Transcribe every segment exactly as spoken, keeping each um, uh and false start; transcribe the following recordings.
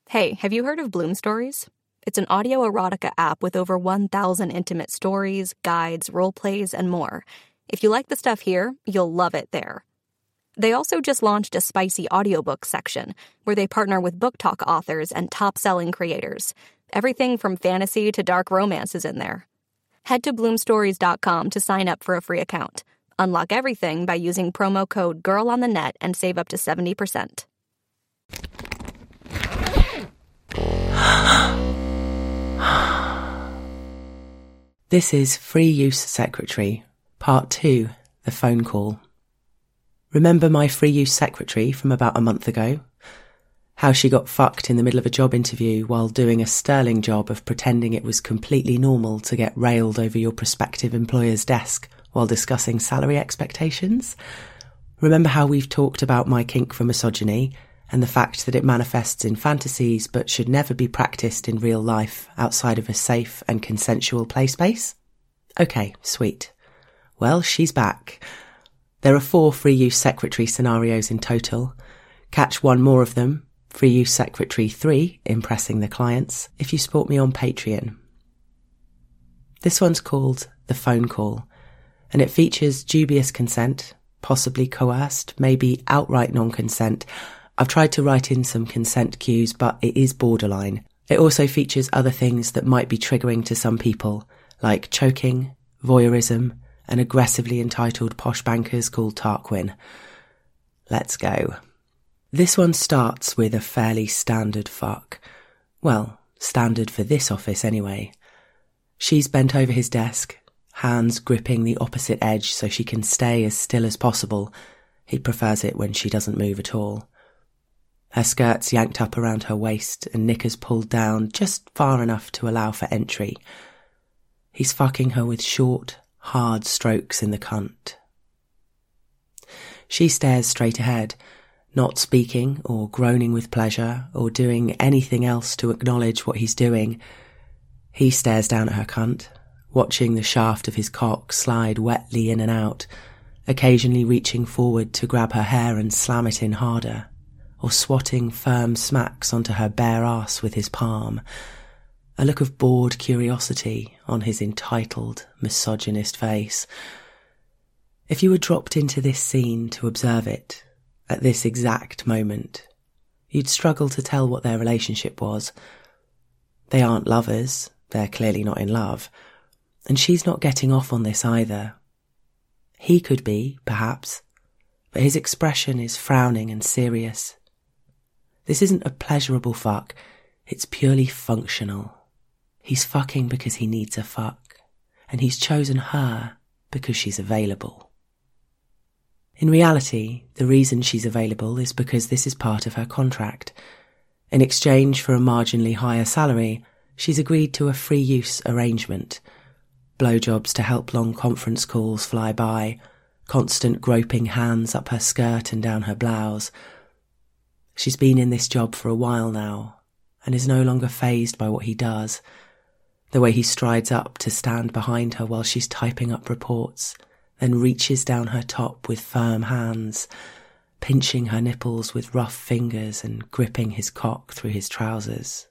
Hey, have you heard of Bloom Stories? It's an audio erotica app with over one thousand intimate stories, guides, role plays, and more. If you like the stuff here, you'll love it there. They also just launched a spicy audiobook section where they partner with book talk authors and top-selling creators. Everything from fantasy to dark romance is in there. Head to bloom stories dot com to sign up for a free account. Unlock everything by using promo code GIRLONTHENET and save up to seventy percent. This is Free Use Secretary, Part two, The Phone Call. Remember my Free Use Secretary from about a month ago? How she got fucked in the middle of a job interview while doing a sterling job of pretending it was completely normal to get railed over your prospective employer's desk while discussing salary expectations? Remember how we've talked about my kink for misogyny and the fact that it manifests in fantasies but should never be practiced in real life outside of a safe and consensual play space? Okay, sweet. Well, she's back. There are four Free Use Secretary scenarios in total. Catch one more of them, Free Use Secretary three, Impressing the Clients, if you support me on Patreon. This one's called The Phone Call, and it features dubious consent, possibly coerced, maybe outright non-consent. I've tried to write in some consent cues, but it is borderline. It also features other things that might be triggering to some people, like choking, voyeurism, and aggressively entitled posh bankers called Tarquin. Let's go. This one starts with a fairly standard fuck. Well, standard for this office anyway. She's bent over his desk, hands gripping the opposite edge so she can stay as still as possible. He prefers it when she doesn't move at all. Her skirt's yanked up around her waist and knickers pulled down just far enough to allow for entry. He's fucking her with short, hard strokes in the cunt. She stares straight ahead, not speaking or groaning with pleasure or doing anything else to acknowledge what he's doing. He stares down at her cunt, watching the shaft of his cock slide wetly in and out, occasionally reaching forward to grab her hair and slam it in harder, or swatting firm smacks onto her bare ass with his palm, a look of bored curiosity on his entitled, misogynist face. If you were dropped into this scene to observe it, at this exact moment, you'd struggle to tell what their relationship was. They aren't lovers, they're clearly not in love, and she's not getting off on this either. He could be, perhaps, but his expression is frowning and serious. This isn't a pleasurable fuck, it's purely functional. He's fucking because he needs a fuck, and he's chosen her because she's available. In reality, the reason she's available is because this is part of her contract. In exchange for a marginally higher salary, she's agreed to a free use arrangement. Blowjobs to help long conference calls fly by, constant groping hands up her skirt and down her blouse. She's been in this job for a while now, and is no longer fazed by what he does. The way he strides up to stand behind her while she's typing up reports, then reaches down her top with firm hands, pinching her nipples with rough fingers and gripping his cock through his trousers.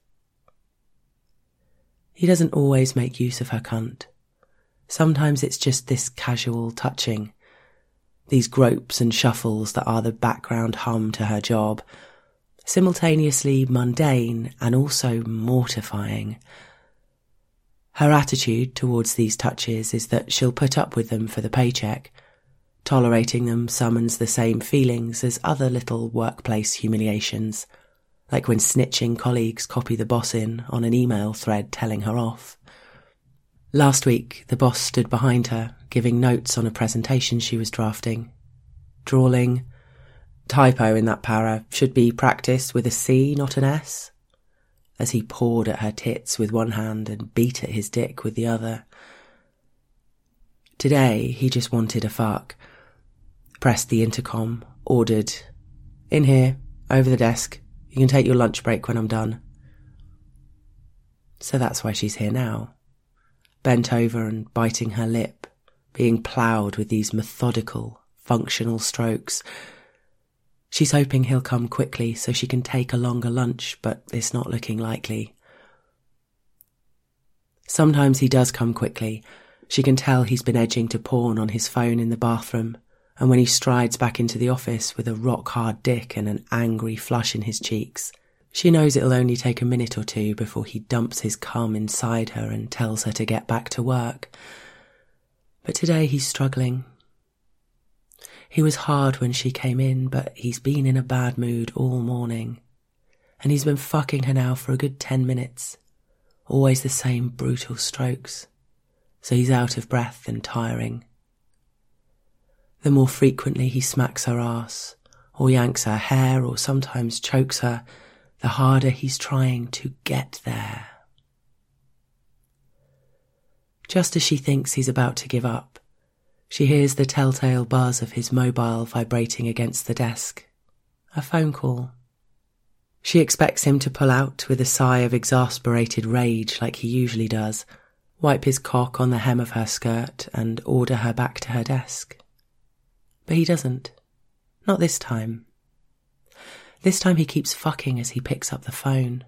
He doesn't always make use of her cunt. Sometimes it's just this casual touching, these gropes and shuffles that are the background hum to her job, simultaneously mundane and also mortifying. Her attitude towards these touches is that she'll put up with them for the paycheck. Tolerating them summons the same feelings as other little workplace humiliations, like when snitching colleagues copy the boss in on an email thread telling her off. Last week, the boss stood behind her, giving notes on a presentation she was drafting. Drawling, "Typo in that para, should be practiced with a C, not an S," as he pawed at her tits with one hand and beat at his dick with the other. Today, he just wanted a fuck. Pressed the intercom, ordered, "In here, over the desk. You can take your lunch break when I'm done." So that's why she's here now, bent over and biting her lip, being ploughed with these methodical, functional strokes. She's hoping he'll come quickly so she can take a longer lunch, but it's not looking likely. Sometimes he does come quickly. She can tell he's been edging to porn on his phone in the bathroom, and when he strides back into the office with a rock-hard dick and an angry flush in his cheeks, she knows it'll only take a minute or two before he dumps his cum inside her and tells her to get back to work. But today he's struggling. He was hard when she came in, but he's been in a bad mood all morning. And he's been fucking her now for a good ten minutes. Always the same brutal strokes. So he's out of breath and tiring. The more frequently he smacks her ass, or yanks her hair, or sometimes chokes her, the harder he's trying to get there. Just as she thinks he's about to give up, she hears the telltale buzz of his mobile vibrating against the desk. A phone call. She expects him to pull out with a sigh of exasperated rage like he usually does, wipe his cock on the hem of her skirt and order her back to her desk. But he doesn't. Not this time. This time he keeps fucking as he picks up the phone.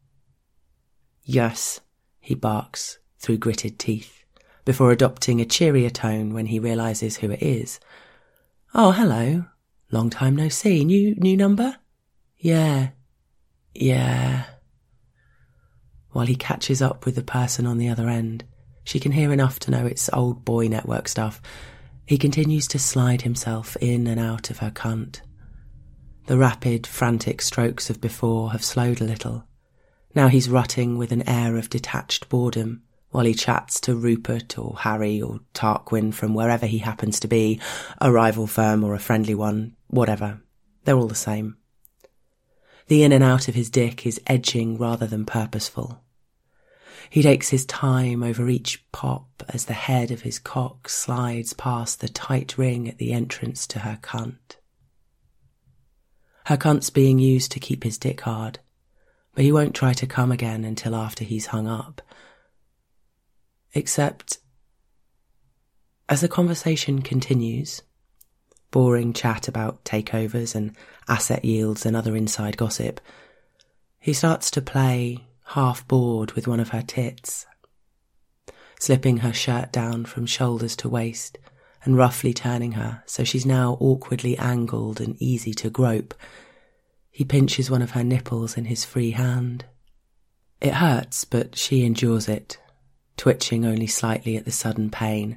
Yes, he barks through gritted teeth, before adopting a cheerier tone when he realises who it is. Oh, hello. Long time no see. New new number? Yeah. Yeah. While he catches up with the person on the other end, she can hear enough to know it's old boy network stuff. He continues to slide himself in and out of her cunt. The rapid, frantic strokes of before have slowed a little. Now he's rutting with an air of detached boredom, while he chats to Rupert or Harry or Tarquin from wherever he happens to be, a rival firm or a friendly one, whatever. They're all the same. The in and out of his dick is edging rather than purposeful. He takes his time over each pop as the head of his cock slides past the tight ring at the entrance to her cunt. Her cunt's being used to keep his dick hard, but he won't try to come again until after he's hung up. Except, as the conversation continues, boring chat about takeovers and asset yields and other inside gossip, he starts to play, half bored, with one of her tits, slipping her shirt down from shoulders to waist and roughly turning her so she's now awkwardly angled and easy to grope. He pinches one of her nipples in his free hand. It hurts, but she endures it, twitching only slightly at the sudden pain.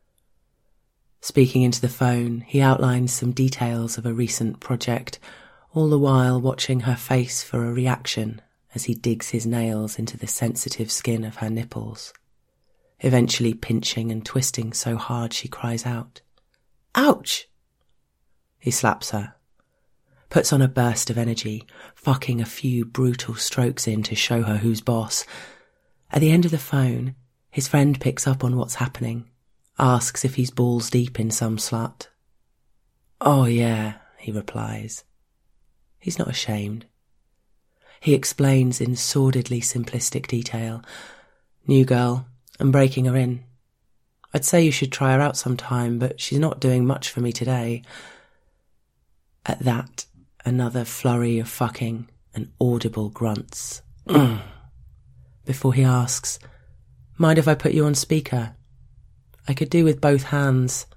Speaking into the phone, he outlines some details of a recent project, all the while watching her face for a reaction as he digs his nails into the sensitive skin of her nipples, eventually pinching and twisting so hard she cries out, "Ouch!" He slaps her, puts on a burst of energy, fucking a few brutal strokes in to show her who's boss. At the end of the phone, his friend picks up on what's happening, asks if he's balls deep in some slut. "Oh yeah," he replies. He's not ashamed. He explains in sordidly simplistic detail. "New girl, I'm breaking her in. I'd say you should try her out sometime, but she's not doing much for me today." At that, another flurry of fucking and audible grunts. Before he asks, "Mind if I put you on speaker? I could do with both hands."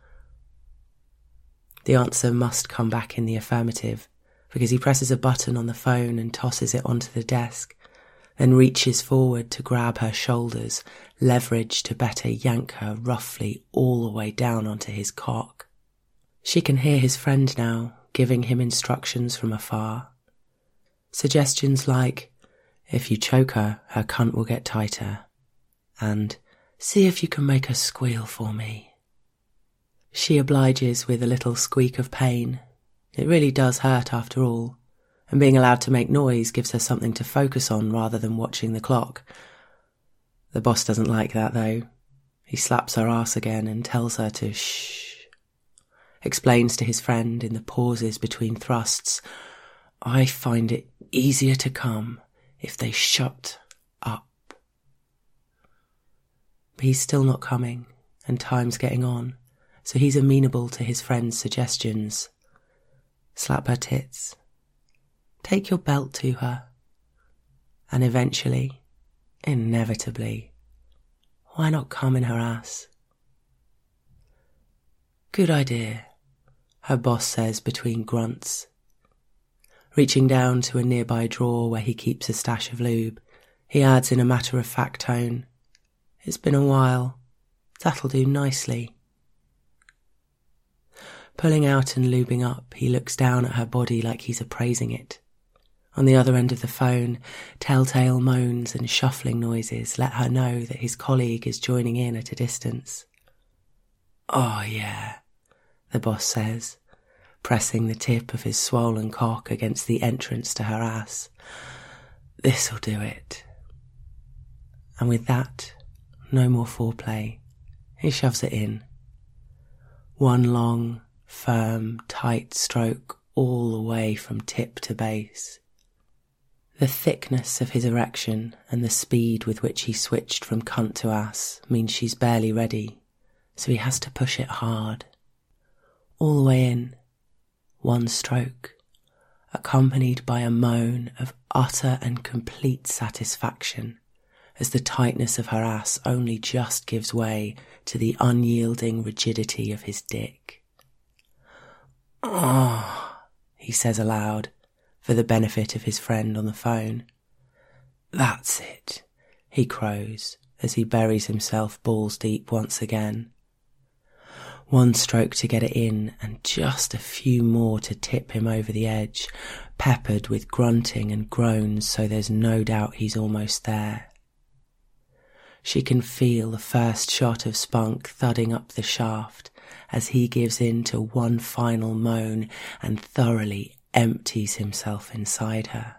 The answer must come back in the affirmative, because he presses a button on the phone and tosses it onto the desk, then reaches forward to grab her shoulders, leverage to better yank her roughly all the way down onto his cock. She can hear his friend now, giving him instructions from afar. Suggestions like, "If you choke her, her cunt will get tighter," and "See if you can make her squeal for me." She obliges with a little squeak of pain. It really does hurt after all, and being allowed to make noise gives her something to focus on rather than watching the clock. The boss doesn't like that, though. He slaps her ass again and tells her to shh. Explains to his friend in the pauses between thrusts, "I find it easier to come if they shut up." But he's still not coming, and time's getting on, so he's amenable to his friend's suggestions. slap her tits, take your belt to her, and eventually, inevitably, why not come in her ass? Good idea, her boss says between grunts. Reaching down to a nearby drawer where he keeps a stash of lube, he adds in a matter-of-fact tone, "It's been a while. That'll do nicely." Pulling out and lubing up, he looks down at her body like he's appraising it. On the other end of the phone, telltale moans and shuffling noises let her know that his colleague is joining in at a distance. "Oh yeah," the boss says, pressing the tip of his swollen cock against the entrance to her ass. "This'll do it." And with that, no more foreplay. He shoves it in. One long, firm, tight stroke all the way from tip to base. The thickness of his erection and the speed with which he switched from cunt to ass means she's barely ready, so he has to push it hard. All the way in, one stroke, accompanied by a moan of utter and complete satisfaction as the tightness of her ass only just gives way to the unyielding rigidity of his dick. "Oh," he says aloud, for the benefit of his friend on the phone. "That's it," he crows as he buries himself balls deep once again. One stroke to get it in and just a few more to tip him over the edge, peppered with grunting and groans so there's no doubt he's almost there. She can feel the first shot of spunk thudding up the shaft as he gives in to one final moan and thoroughly empties himself inside her.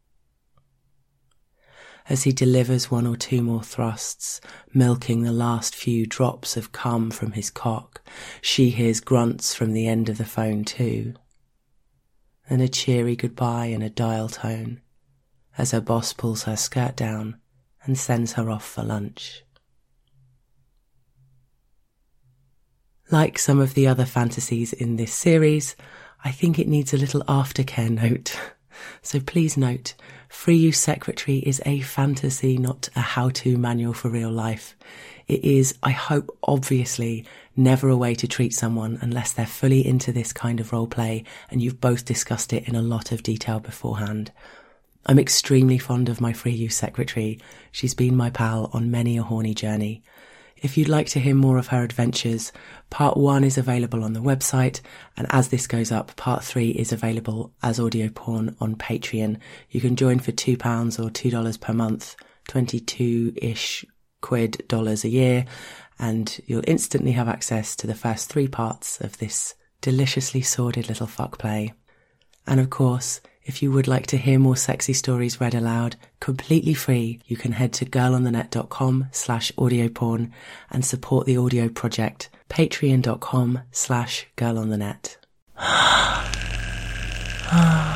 As he delivers one or two more thrusts, milking the last few drops of cum from his cock, she hears grunts from the end of the phone too. And a cheery goodbye in a dial tone as her boss pulls her skirt down and sends her off for lunch. Like some of the other fantasies in this series, I think it needs a little aftercare note. So please note, Free You Secretary is a fantasy, not a how-to manual for real life. It is, I hope, obviously, never a way to treat someone unless they're fully into this kind of roleplay and you've both discussed it in a lot of detail beforehand. I'm extremely fond of my Free You Secretary. She's been my pal on many a horny journey. If you'd like to hear more of her adventures, part one is available on the website, and as this goes up, part three is available as audio porn on Patreon. You can join for two pounds or two dollars per month, twenty-two-ish quid dollars a year, and you'll instantly have access to the first three parts of this deliciously sordid little fuck play. And of course, if you would like to hear more sexy stories read aloud, completely free, you can head to girlonthenet.com slash audioporn and support the audio project, patreon.com slash girlonthenet.